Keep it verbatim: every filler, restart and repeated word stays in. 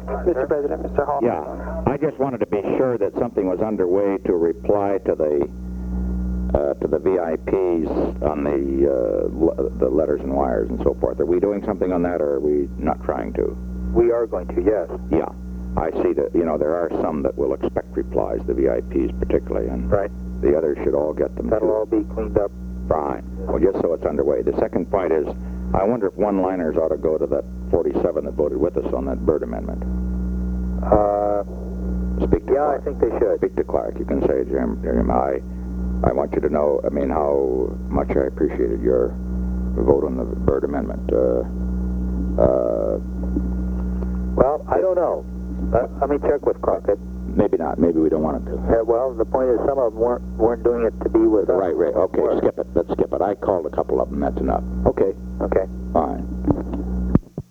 Mister President, Mister Hall. Yeah, I just wanted to be sure that something was underway to reply to the uh, to the V I Ps on the uh, the letters and wires and so forth. Are we doing something on that, or are we not trying to? We are going to, yes. Yeah, I see that. You know, there are some that will expect replies, the V I Ps particularly, and right. The others should all get them. That'll too. all be cleaned up. Fine. Well, just so it's underway. The second point is, I wonder if one-liners ought to go to that forty-seven that voted with us on that Byrd amendment. Uh, Speak to yeah, Clark. I think they should. Speak to Clark. You can say, Jim, Jim, I, I want you to know, I mean, how much I appreciated your vote on the Byrd amendment. Uh, uh, well, I don't know. Uh, let me check with Clark. It, maybe not. Maybe we don't want him to. uh, well, the point is some of them weren't, weren't doing it to be with us. Right, right. Okay, Or- skip it. Let's skip it. I called a couple of them. That's enough. Okay. Okay. Fine.